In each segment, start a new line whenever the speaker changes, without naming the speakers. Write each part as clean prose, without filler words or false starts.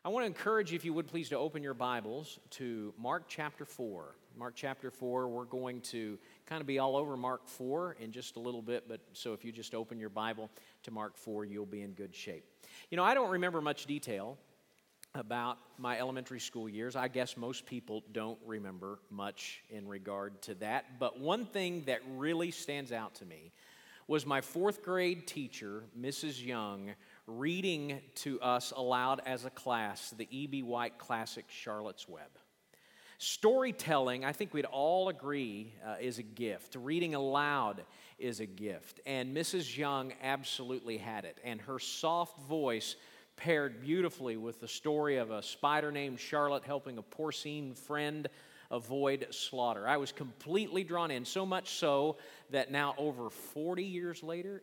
I want to encourage you, if you would please, to open your Bibles to Mark chapter 4. Mark chapter 4, we're going to kind of be all over Mark 4 in just a little bit, but so if you just open your Bible to Mark 4, you'll be in good shape. You know, I don't remember much detail about my elementary school years. I guess most people don't remember much in regard to that, but one thing that really stands out to me was my fourth grade teacher, Mrs. Young, reading to us aloud as a class the E.B. White classic Charlotte's Web. Storytelling, I think we'd all agree, is a gift. Reading aloud is a gift. And Mrs. Young absolutely had it. And her soft voice paired beautifully with the story of a spider named Charlotte helping a porcine friend avoid slaughter. I was completely drawn in, so much so that now over 40 years later,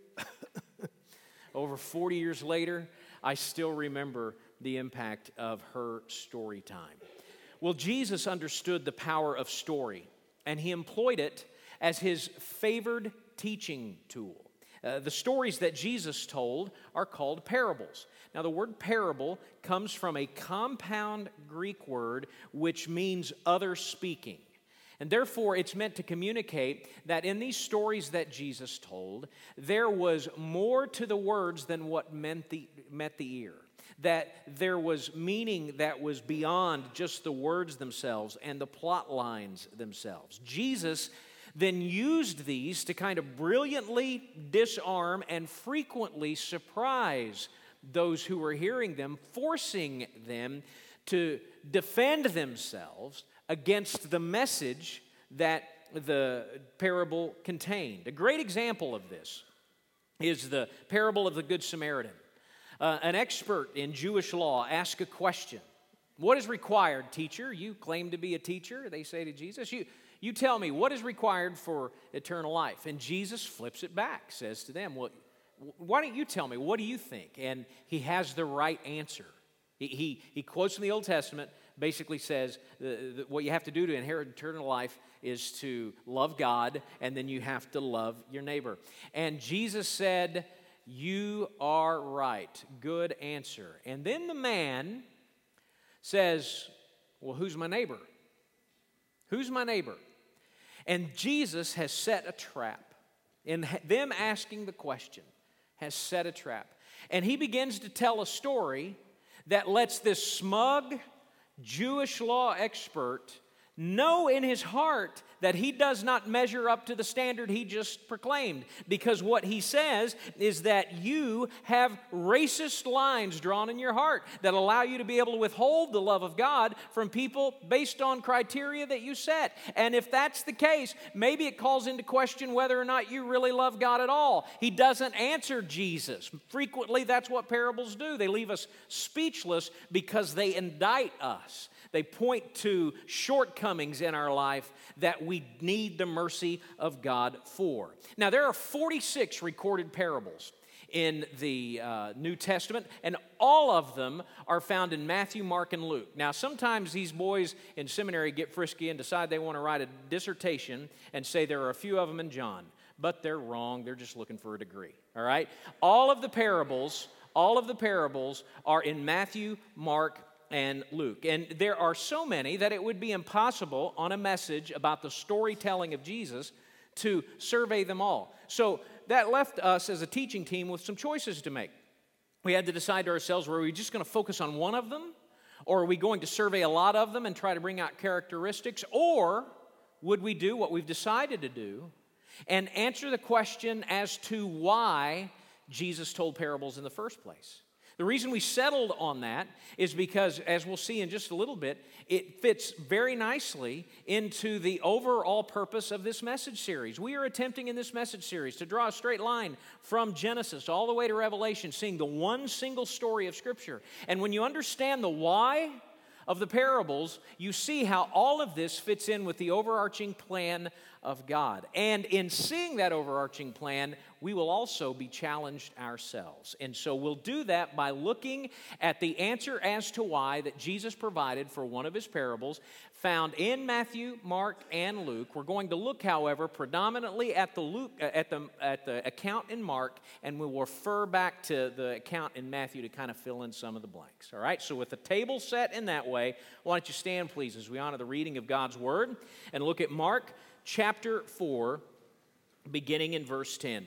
I still remember the impact of her story time. Well, Jesus understood the power of story, and he employed it as his favored teaching tool. The stories that Jesus told are called parables. Now, the word parable comes from a compound Greek word which means other speaking. And therefore, it's meant to communicate that in these stories that Jesus told, there was more to the words than what met the ear. That there was meaning that was beyond just the words themselves and the plot lines themselves. Jesus then used these to kind of brilliantly disarm and frequently surprise those who were hearing them, forcing them to defend themselves against the message that the parable contained. A great example of this is the parable of the Good Samaritan. An expert in Jewish law asked a question. What is required, teacher? You claim to be a teacher, they say to Jesus. You tell me, what is required for eternal life? And Jesus flips it back, says to them, well, why don't you tell me? What do you think? And he has the right answer. He quotes from the Old Testament, basically says what you have to do to inherit eternal life is to love God, and then you have to love your neighbor. And Jesus said, you are right. Good answer. And then the man says, well, who's my neighbor? Who's my neighbor? And Jesus has set a trap. In them asking the question, has set a trap. And he begins to tell a story that lets this smug Jewish law expert know in his heart that he does not measure up to the standard he just proclaimed. Because what he says is that you have racist lines drawn in your heart that allow you to be able to withhold the love of God from people based on criteria that you set. And if that's the case, maybe it calls into question whether or not you really love God at all. He doesn't answer Jesus. Frequently, that's what parables do. They leave us speechless because they indict us. They point to shortcomings in our life that we need the mercy of God for. Now, there are 46 recorded parables in the New Testament, and all of them are found in Matthew, Mark, and Luke. Now, sometimes these boys in seminary get frisky and decide they want to write a dissertation and say there are a few of them in John, but they're wrong. They're just looking for a degree, all right? All of the parables are in Matthew, Mark, and Luke. And there are so many that it would be impossible on a message about the storytelling of Jesus to survey them all. So that left us as a teaching team with some choices to make. We had to decide to ourselves, were we just going to focus on one of them? Or are we going to survey a lot of them and try to bring out characteristics? Or would we do what we've decided to do and answer the question as to why Jesus told parables in the first place? The reason we settled on that is because, as we'll see in just a little bit, it fits very nicely into the overall purpose of this message series. We are attempting in this message series to draw a straight line from Genesis all the way to Revelation, seeing the one single story of Scripture. And when you understand the why of the parables, you see how all of this fits in with the overarching plan of God. And in seeing that overarching plan, we will also be challenged ourselves. And so we'll do that by looking at the answer as to why that Jesus provided for one of his parables found in Matthew, Mark, and Luke. We're going to look, however, predominantly at the account in Mark, and we'll refer back to the account in Matthew to kind of fill in some of the blanks. All right, so with the table set in that way, why don't you stand, please, as we honor the reading of God's Word and look at Mark chapter 4, beginning in verse 10.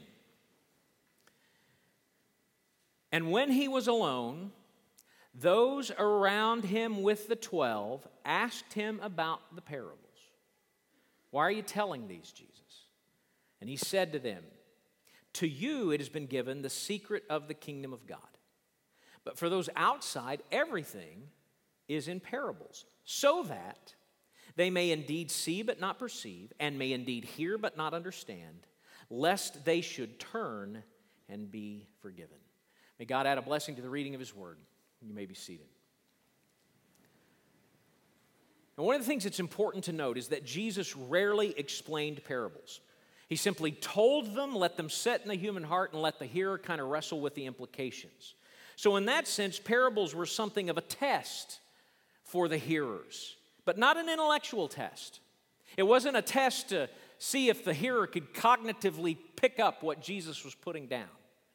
And when he was alone, those around him with the 12 asked him about the parables. Why are you telling these, Jesus? And he said to them, to you it has been given the secret of the kingdom of God. But for those outside, everything is in parables, so that they may indeed see but not perceive, and may indeed hear but not understand, lest they should turn and be forgiven. May God add a blessing to the reading of his word. You may be seated. And one of the things that's important to note is that Jesus rarely explained parables. He simply told them, let them set in the human heart, and let the hearer kind of wrestle with the implications. So in that sense, parables were something of a test for the hearers, but not an intellectual test. It wasn't a test to see if the hearer could cognitively pick up what Jesus was putting down.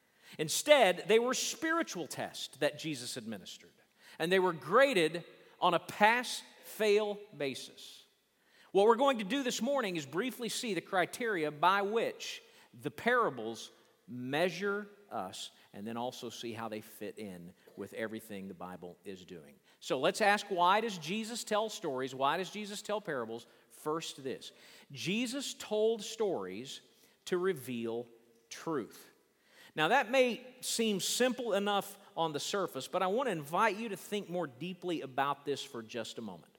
Instead, they were spiritual tests that Jesus administered, and they were graded on a pass-fail basis. What we're going to do this morning is briefly see the criteria by which the parables measure us, and then also see how they fit in with everything the Bible is doing. So let's ask, why does Jesus tell stories? Why does Jesus tell parables? First, this. Jesus told stories to reveal truth. Now, that may seem simple enough on the surface, but I want to invite you to think more deeply about this for just a moment.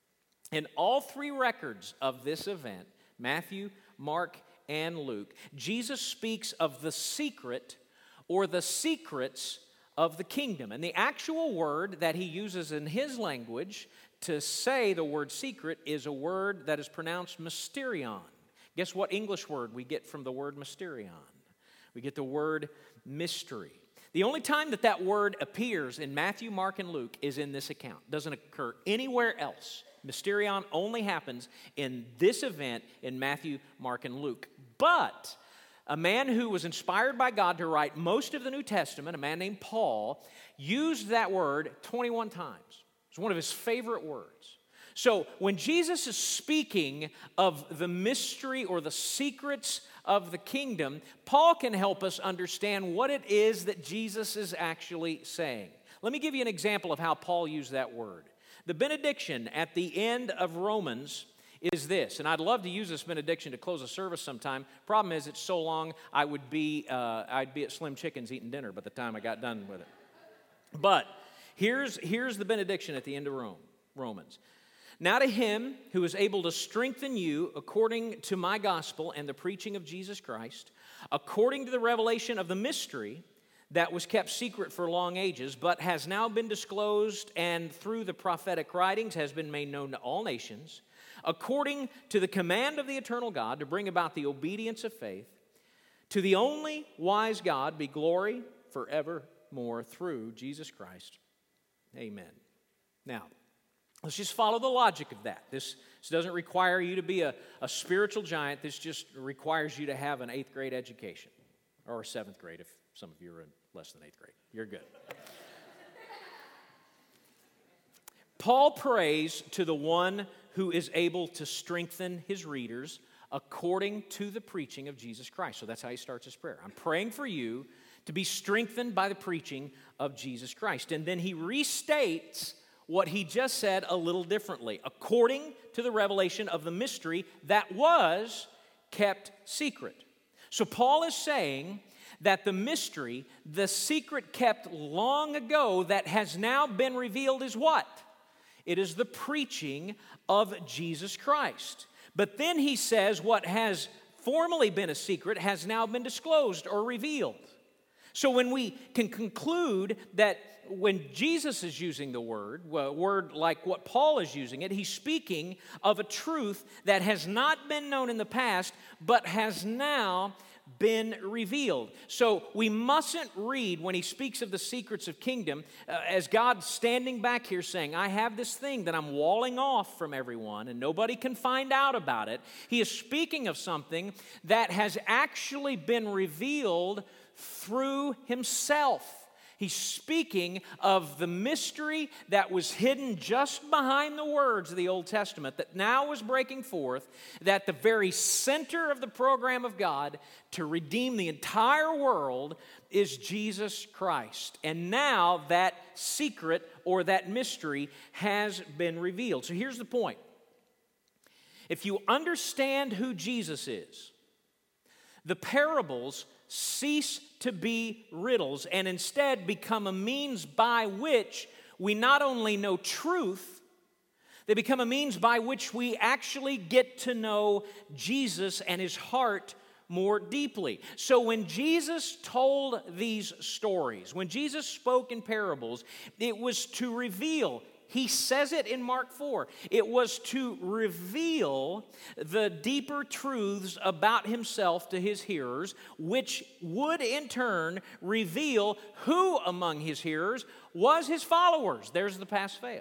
In all three records of this event, Matthew, Mark, and Luke, Jesus speaks of the secret or the secrets of the kingdom. And the actual word that he uses in his language to say the word secret is a word that is pronounced mysterion. Guess what English word we get from the word mysterion? We get the word mystery. The only time that that word appears in Matthew, Mark, and Luke is in this account. It doesn't occur anywhere else. Mysterion only happens in this event in Matthew, Mark, and Luke. But a man who was inspired by God to write most of the New Testament, a man named Paul, used that word 21 times. It's one of his favorite words. So when Jesus is speaking of the mystery or the secrets of the kingdom, Paul can help us understand what it is that Jesus is actually saying. Let me give you an example of how Paul used that word. The benediction at the end of Romans is this, and I'd love to use this benediction to close a service sometime. Problem is, it's so long, I'd be at Slim Chickens eating dinner by the time I got done with it. But here's the benediction at the end of Romans. Now to him who is able to strengthen you according to my gospel and the preaching of Jesus Christ, according to the revelation of the mystery that was kept secret for long ages, but has now been disclosed and through the prophetic writings has been made known to all nations, according to the command of the eternal God to bring about the obedience of faith, to the only wise God be glory forevermore through Jesus Christ. Amen. Now, let's just follow the logic of that. This doesn't require you to be a spiritual giant. This just requires you to have an 8th grade education, or 7th grade if some of you are in less than 8th grade. You're good. Paul prays to the one who is able to strengthen his readers according to the preaching of Jesus Christ. So that's how he starts his prayer. I'm praying for you to be strengthened by the preaching of Jesus Christ. And then he restates what he just said a little differently, according to the revelation of the mystery that was kept secret. So Paul is saying that the mystery, the secret kept long ago that has now been revealed is what? It is the preaching of Jesus Christ. But then he says what has formerly been a secret has now been disclosed or revealed. So when we can conclude that when Jesus is using the word like what Paul is using it, he's speaking of a truth that has not been known in the past, but has now been revealed. So we mustn't read when he speaks of the secrets of kingdom as God standing back here saying, I have this thing that I'm walling off from everyone and nobody can find out about it. He is speaking of something that has actually been revealed through himself. He's speaking of the mystery that was hidden just behind the words of the Old Testament that now was breaking forth, that the very center of the program of God to redeem the entire world is Jesus Christ. And now that secret or that mystery has been revealed. So here's the point. If you understand who Jesus is, the parables cease to be riddles and instead become a means by which we not only know truth, they become a means by which we actually get to know Jesus and his heart more deeply. So when Jesus told these stories, when Jesus spoke in parables, it was to reveal. He says it in Mark 4. It was to reveal the deeper truths about himself to his hearers, which would in turn reveal who among his hearers was his followers. There's the pass-fail.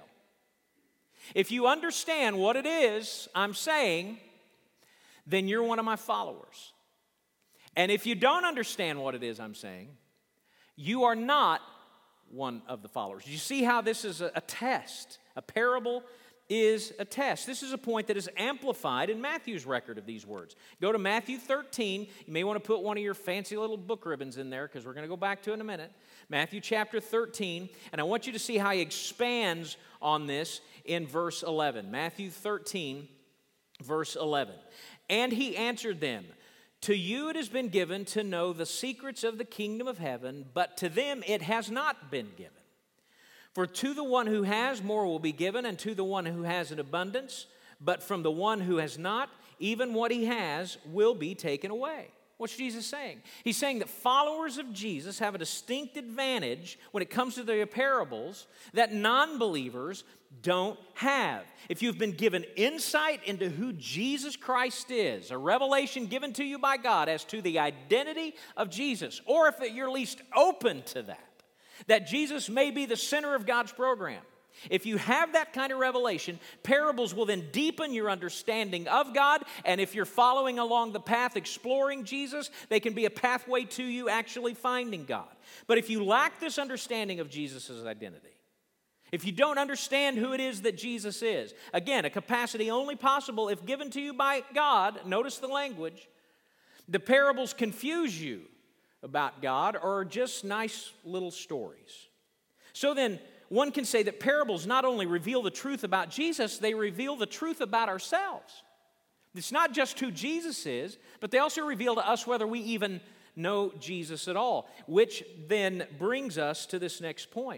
If you understand what it is I'm saying, then you're one of my followers. And if you don't understand what it is I'm saying, you are not one of the followers. You see how this is a test. A parable is a test. This is a point that is amplified in Matthew's record of these words. Go to Matthew 13. You may want to put one of your fancy little book ribbons in there because we're going to go back to it in a minute. Matthew chapter 13. And I want you to see how he expands on this in verse 11. Matthew 13, verse 11. And he answered them, to you it has been given to know the secrets of the kingdom of heaven, but to them it has not been given. For to the one who has, more will be given, and to the one who has an abundance. But from the one who has not, even what he has will be taken away. What's Jesus saying? He's saying that followers of Jesus have a distinct advantage when it comes to their parables that non-believers don't have. If you've been given insight into who Jesus Christ is, a revelation given to you by God as to the identity of Jesus, or if you're at least open to that Jesus may be the center of God's program, if you have that kind of revelation, parables will then deepen your understanding of God, and if you're following along the path exploring Jesus, they can be a pathway to you actually finding God. But if you lack this understanding of Jesus' identity, if you don't understand who it is that Jesus is, again, a capacity only possible if given to you by God, notice the language, the parables confuse you about God or are just nice little stories. So then, one can say that parables not only reveal the truth about Jesus, they reveal the truth about ourselves. It's not just who Jesus is, but they also reveal to us whether we even know Jesus at all, which then brings us to this next point.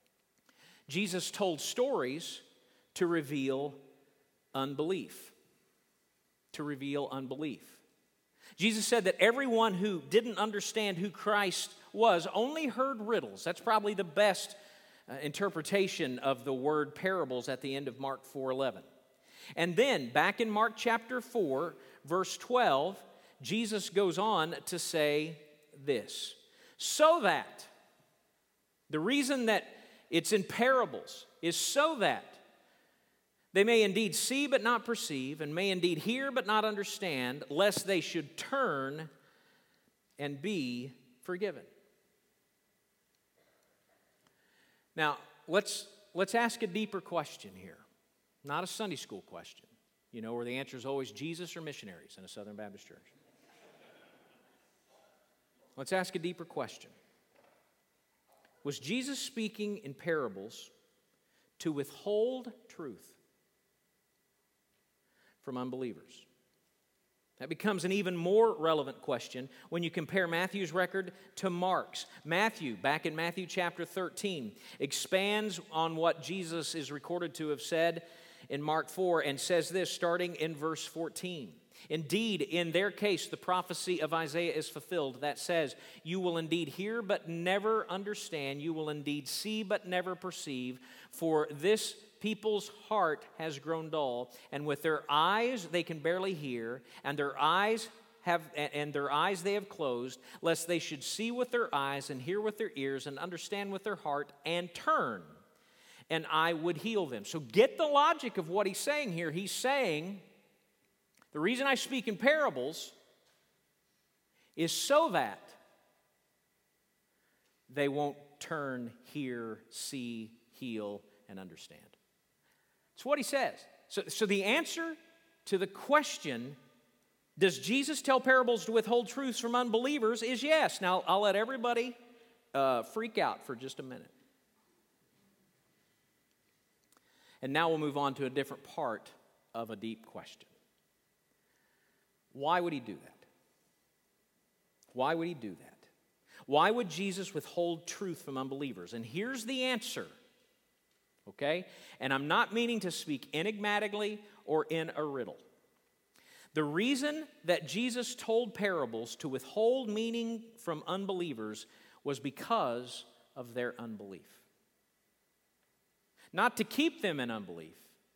Jesus told stories to reveal unbelief. To reveal unbelief. Jesus said that everyone who didn't understand who Christ was only heard riddles. That's probably the best interpretation of the word parables at the end of Mark 4:11. And then, back in Mark chapter 4, verse 12, Jesus goes on to say this. So that, the reason that it's in parables is so that they may indeed see but not perceive, and may indeed hear but not understand, lest they should turn and be forgiven. Now, let's ask a deeper question here. Not a Sunday school question, where the answer is always Jesus or missionaries in a Southern Baptist church. Let's ask a deeper question. Was Jesus speaking in parables to withhold truth from unbelievers? That becomes an even more relevant question when you compare Matthew's record to Mark's. Matthew, back in Matthew chapter 13, expands on what Jesus is recorded to have said in Mark 4 and says this, starting in verse 14. Indeed, in their case, the prophecy of Isaiah is fulfilled that says, "You will indeed hear but never understand. You will indeed see but never perceive. For this people's heart has grown dull, and with their eyes they can barely hear, and their eyes they have closed, lest they should see with their eyes and hear with their ears and understand with their heart and turn, and I would heal them." So get the logic of what he's saying here. He's saying, the reason I speak in parables is so that they won't turn, hear, see, heal, and understand. That's what he says. So the answer to the question, does Jesus tell parables to withhold truths from unbelievers, is yes. Now, I'll let everybody freak out for just a minute. And now we'll move on to a different part of a deep question. Why would he do that? Why would he do that? Why would Jesus withhold truth from unbelievers? And here's the answer, okay? And I'm not meaning to speak enigmatically or in a riddle. The reason that Jesus told parables to withhold meaning from unbelievers was because of their unbelief. Not to keep them in unbelief,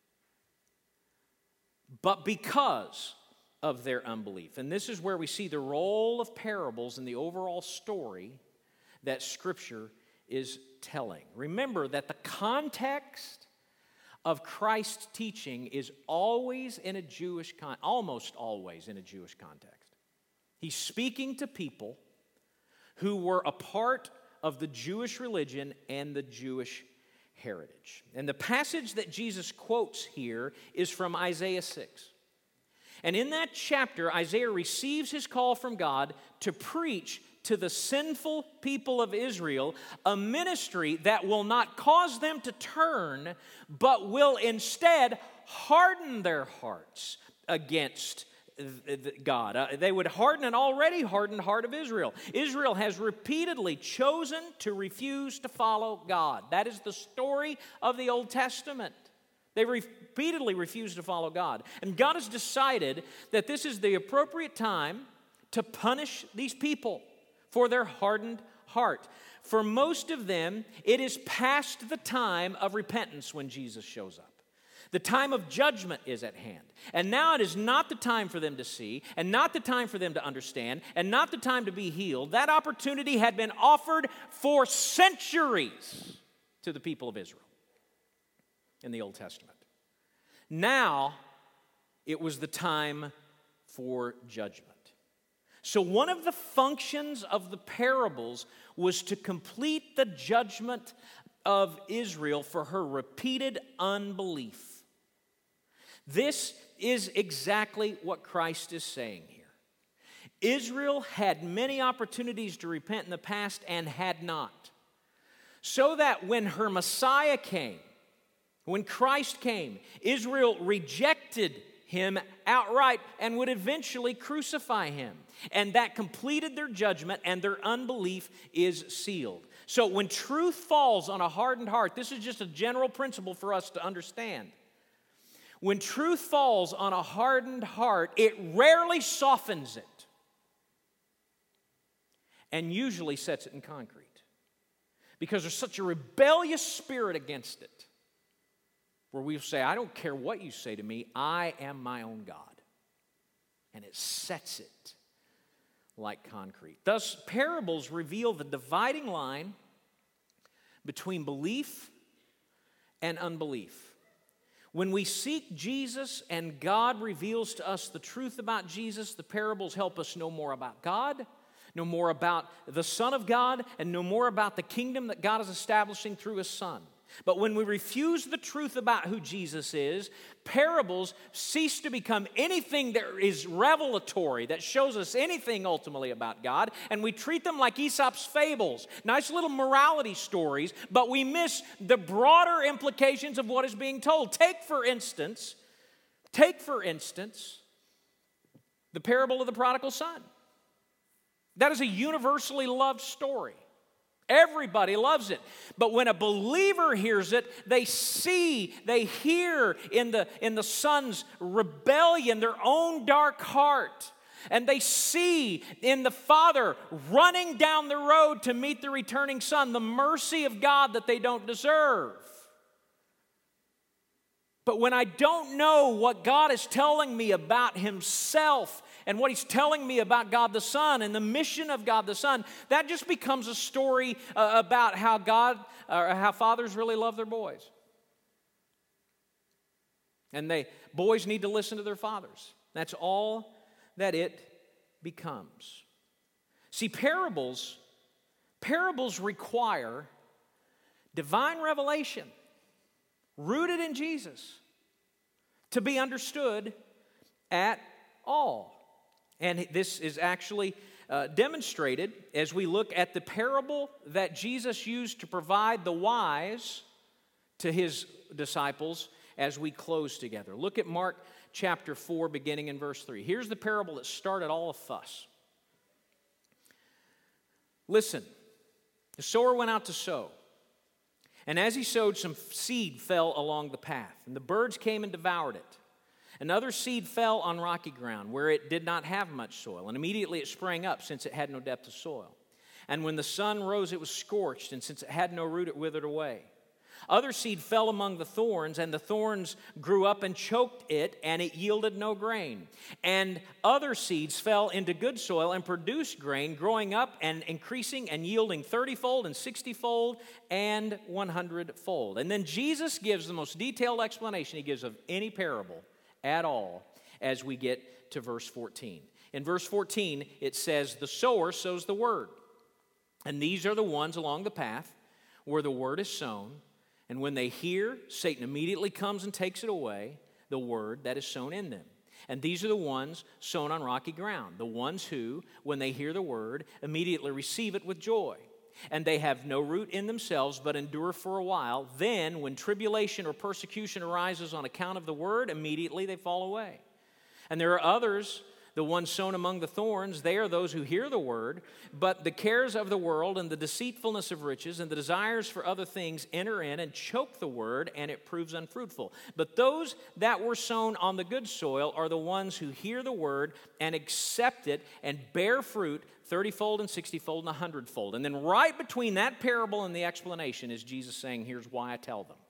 but because of their unbelief. And this is where we see the role of parables in the overall story that Scripture is telling. Remember that the context of Christ's teaching is always in a Jewish almost always in a Jewish context. He's speaking to people who were a part of the Jewish religion and the Jewish heritage. And the passage that Jesus quotes here is from Isaiah 6. And in that chapter, Isaiah receives his call from God to preach to the sinful people of Israel a ministry that will not cause them to turn, but will instead harden their hearts against God. They would harden an already hardened heart of Israel. Israel has repeatedly chosen to refuse to follow God. That is the story of the Old Testament. They repeatedly refused to follow God. And God has decided that this is the appropriate time to punish these people for their hardened heart. For most of them, it is past the time of repentance when Jesus shows up. The time of judgment is at hand. And now it is not the time for them to see, and not the time for them to understand, and not the time to be healed. That opportunity had been offered for centuries to the people of Israel in the Old Testament. Now, it was the time for judgment. So one of the functions of the parables was to complete the judgment of Israel for her repeated unbelief. This is exactly what Christ is saying here. Israel had many opportunities to repent in the past and had not. So that when her Messiah came, when Christ came, Israel rejected him outright and would eventually crucify him. And that completed their judgment, and their unbelief is sealed. So when truth falls on a hardened heart, this is just a general principle for us to understand. When truth falls on a hardened heart, it rarely softens it and usually sets it in concrete because there's such a rebellious spirit against it, where we say, I don't care what you say to me, I am my own God. And it sets it like concrete. Thus, parables reveal the dividing line between belief and unbelief. When we seek Jesus and God reveals to us the truth about Jesus, the parables help us know more about God, know more about the Son of God, and know more about the kingdom that God is establishing through His Son. But when we refuse the truth about who Jesus is, parables cease to become anything that is revelatory, that shows us anything ultimately about God, and we treat them like Aesop's fables, nice little morality stories, but we miss the broader implications of what is being told. Take, for instance, the parable of the prodigal son. That is a universally loved story. Everybody loves it. But when a believer hears it, they see, they hear in the son's rebellion their own dark heart. And they see in the father running down the road to meet the returning son the mercy of God that they don't deserve. But when I don't know what God is telling me about Himself and what He's telling me about God the Son and the mission of God the Son, that just becomes a story about how fathers really love their boys. And boys need to listen to their fathers. That's all that it becomes. See, parables require divine revelation rooted in Jesus to be understood at all. And this is actually demonstrated as we look at the parable that Jesus used to provide the whys to His disciples as we close together. Look at Mark chapter 4, beginning in verse 3. Here's the parable that started all a fuss. Listen, the sower went out to sow. And as he sowed, some seed fell along the path, and the birds came and devoured it. Another seed fell on rocky ground, where it did not have much soil, and immediately it sprang up, since it had no depth of soil. And when the sun rose, it was scorched, and since it had no root, it withered away. Other seed fell among the thorns, and the thorns grew up and choked it, and it yielded no grain. And other seeds fell into good soil and produced grain, growing up and increasing and yielding 30-fold and 60-fold and 100-fold. And then Jesus gives the most detailed explanation He gives of any parable at all as we get to verse 14. In verse 14, it says, "The sower sows the word. And these are the ones along the path where the word is sown. And when they hear, Satan immediately comes and takes it away, the word that is sown in them. And these are the ones sown on rocky ground, the ones who, when they hear the word, immediately receive it with joy. And they have no root in themselves, but endure for a while. Then, when tribulation or persecution arises on account of the word, immediately they fall away. And there are others, the ones sown among the thorns, they are those who hear the word, but the cares of the world and the deceitfulness of riches and the desires for other things enter in and choke the word, and it proves unfruitful. But those that were sown on the good soil are the ones who hear the word and accept it and bear fruit 30-fold and 60-fold and 100-fold. And then right between that parable and the explanation is Jesus saying, here's why I tell them.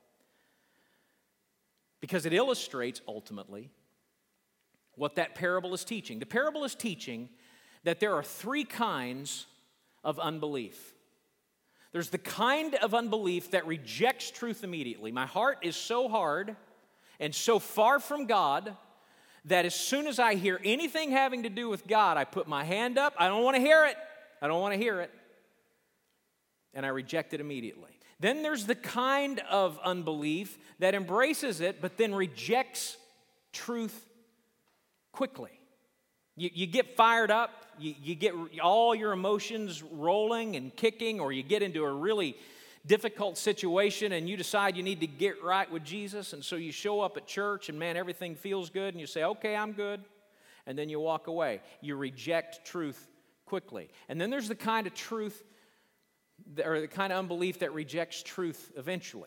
Because it illustrates ultimately what that parable is teaching. The parable is teaching that there are three kinds of unbelief. There's the kind of unbelief that rejects truth immediately. My heart is so hard and so far from God that as soon as I hear anything having to do with God, I put my hand up. I don't want to hear it. I don't want to hear it. And I reject it immediately. Then there's the kind of unbelief that embraces it but then rejects truth quickly. You get fired up, you get all your emotions rolling and kicking, or you get into a really difficult situation and you decide you need to get right with Jesus, and so you show up at church and man, everything feels good, and you say, okay, I'm good, and then you walk away. You reject truth quickly. And then there's the kind of truth, or the kind of unbelief that rejects truth eventually.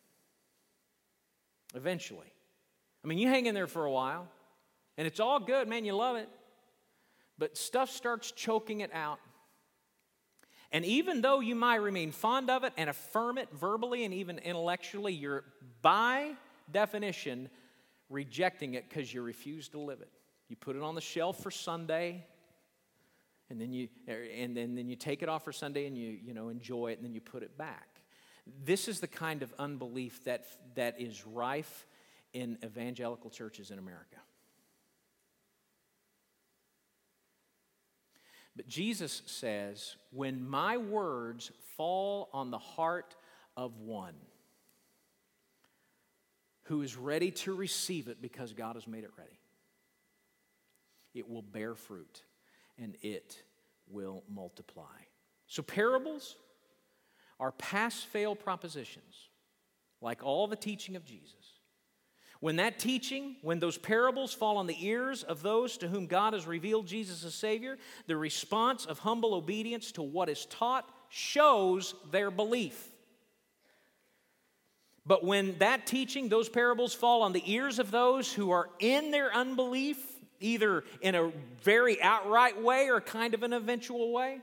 Eventually. I mean, you hang in there for a while, and it's all good, man, you love it. But stuff starts choking it out. And even though you might remain fond of it and affirm it verbally and even intellectually, you're by definition rejecting it because you refuse to live it. You put it on the shelf for Sunday, and then you take it off for Sunday and you enjoy it, and then you put it back. This is the kind of unbelief that is rife in evangelical churches in America. But Jesus says, when my words fall on the heart of one who is ready to receive it because God has made it ready, it will bear fruit and it will multiply. So parables are pass-fail propositions, like all the teaching of Jesus. When those parables fall on the ears of those to whom God has revealed Jesus as Savior, the response of humble obedience to what is taught shows their belief. But when that teaching, those parables fall on the ears of those who are in their unbelief, either in a very outright way or kind of an eventual way,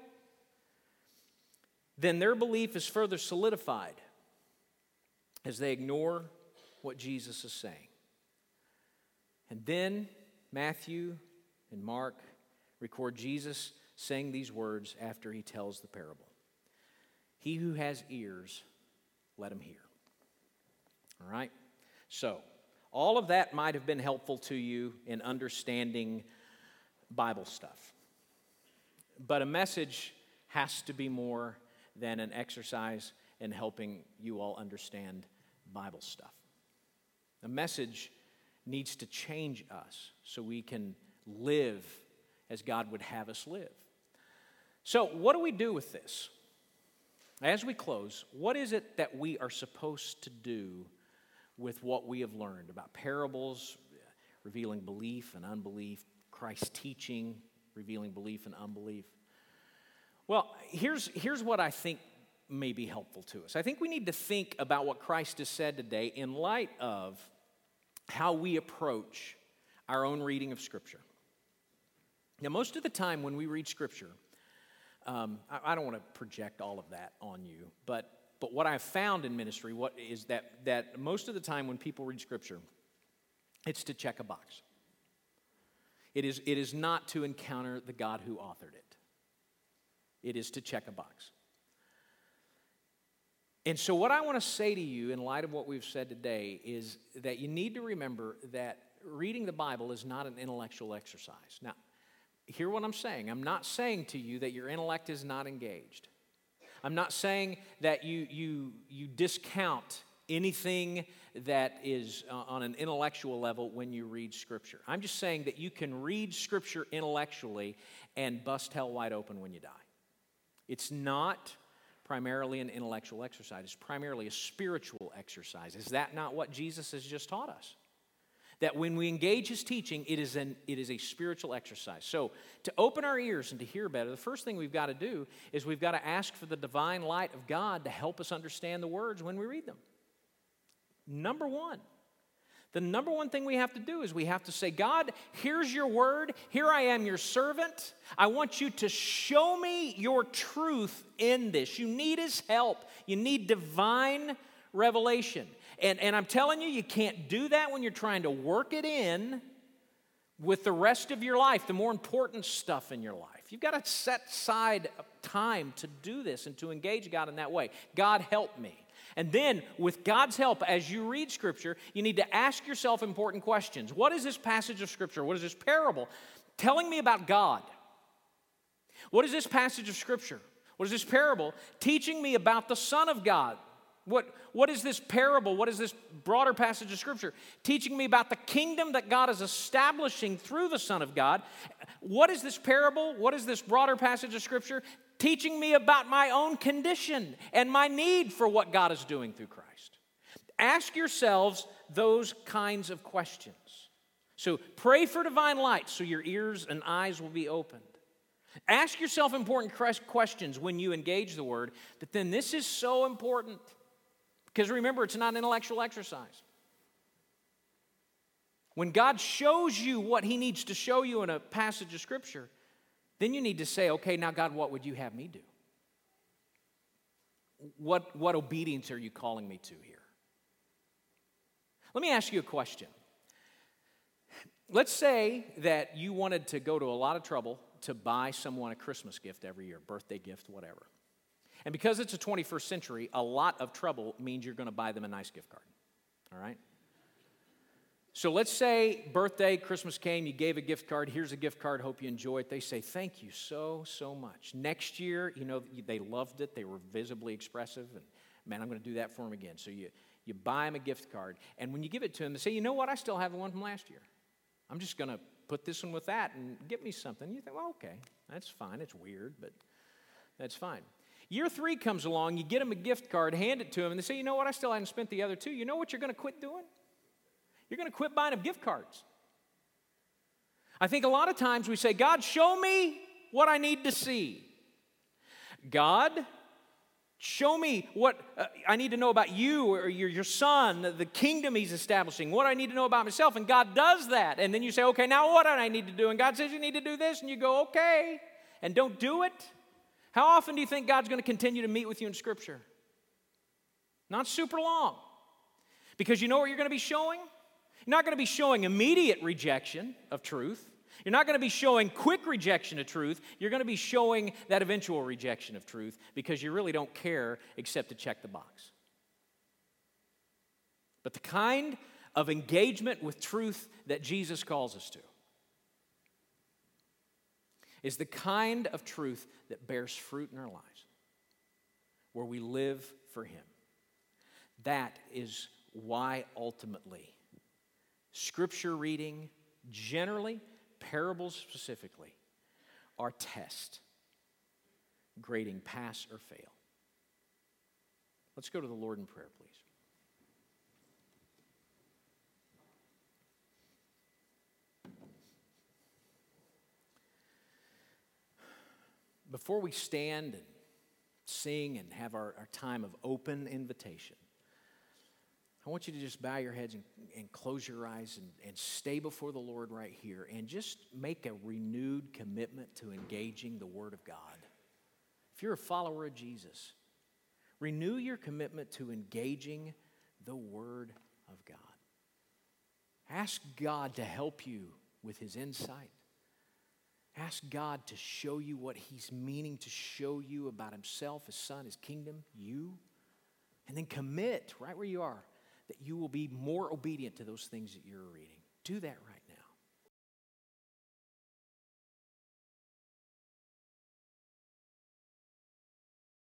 then their belief is further solidified as they ignore what Jesus is saying. And then Matthew and Mark record Jesus saying these words after he tells the parable. He who has ears, let him hear. All right? So, all of that might have been helpful to you in understanding Bible stuff. But a message has to be more than an exercise in helping you all understand Bible stuff. A message needs to change us so we can live as God would have us live. So, what do we do with this? As we close, what is it that we are supposed to do with what we have learned about parables, revealing belief and unbelief, Christ's teaching, revealing belief and unbelief? Well, here's what I think may be helpful to us. I think we need to think about what Christ has said today in light of how we approach our own reading of Scripture. Now, most of the time when we read Scripture, I don't want to project all of that on you, but what I've found in ministry is that most of the time when people read Scripture, it's to check a box. It is not to encounter the God who authored it. It is to check a box. And so what I want to say to you in light of what we've said today is that you need to remember that reading the Bible is not an intellectual exercise. Now, hear what I'm saying. I'm not saying to you that your intellect is not engaged. I'm not saying that you discount anything that is on an intellectual level when you read Scripture. I'm just saying that you can read Scripture intellectually and bust hell wide open when you die. It's not primarily an intellectual exercise. It's primarily a spiritual exercise. Is that not what Jesus has just taught us? That when we engage His teaching, it is a spiritual exercise. So to open our ears and to hear better, the first thing we've got to do is we've got to ask for the divine light of God to help us understand the words when we read them. Number one. The number one thing we have to do is we have to say, God, here's your word. Here I am, your servant. I want you to show me your truth in this. You need His help. You need divine revelation. And I'm telling you, you can't do that when you're trying to work it in with the rest of your life, the more important stuff in your life. You've got to set aside time to do this and to engage God in that way. God, help me. And then, with God's help, as you read Scripture, you need to ask yourself important questions. What is this passage of Scripture? What is this parable telling me about God? What is this passage of Scripture? What is this parable teaching me about the Son of God? What is this parable? What is this broader passage of Scripture teaching me about the kingdom that God is establishing through the Son of God? What is this parable? What is this broader passage of Scripture teaching me about my own condition and my need for what God is doing through Christ? Ask yourselves those kinds of questions. So pray for divine light so your ears and eyes will be opened. Ask yourself important questions when you engage the Word, but then this is so important. Because remember, it's not an intellectual exercise. When God shows you what He needs to show you in a passage of Scripture, then you need to say, okay, now God, what would you have me do? What obedience are you calling me to here? Let me ask you a question. Let's say that you wanted to go to a lot of trouble to buy someone a Christmas gift every year, birthday gift, whatever. And because it's the 21st century, a lot of trouble means you're going to buy them a nice gift card. All right? So let's say birthday, Christmas came, you gave a gift card. Here's a gift card, hope you enjoy it. They say, thank you so much. Next year, they loved it. They were visibly expressive. And man, I'm going to do that for them again. So you buy them a gift card. And when you give it to them, they say, you know what? I still have the one from last year. I'm just going to put this one with that and get me something. You think, well, okay, that's fine. It's weird, but that's fine. Year 3 comes along, you get them a gift card, hand it to them, and they say, you know what, I still haven't spent the other 2. You know what you're going to quit doing? You're going to quit buying them gift cards. I think a lot of times we say, God, show me what I need to see. God, Show me what I need to know about you or your son, the kingdom he's establishing, what I need to know about myself. And God does that. And then you say, okay, now what do I need to do? And God says you need to do this. And you go, okay, and don't do it. How often do you think God's going to continue to meet with you in Scripture? Not super long. Because you know what you're going to be showing? You're not going to be showing immediate rejection of truth. You're not going to be showing quick rejection of truth. You're going to be showing that eventual rejection of truth because you really don't care except to check the box. But the kind of engagement with truth that Jesus calls us to is the kind of truth that bears fruit in our lives, where we live for Him. That is why ultimately Scripture reading generally, parables specifically, are tests, grading pass or fail. Let's go to the Lord in prayer, please. Before we stand and sing and have our time of open invitation, I want you to just bow your heads and close your eyes and stay before the Lord right here and just make a renewed commitment to engaging the Word of God. If you're a follower of Jesus, renew your commitment to engaging the Word of God. Ask God to help you with His insight. Ask God to show you what He's meaning to show you about Himself, His Son, His kingdom, you. And then commit right where you are that you will be more obedient to those things that you're reading. Do that right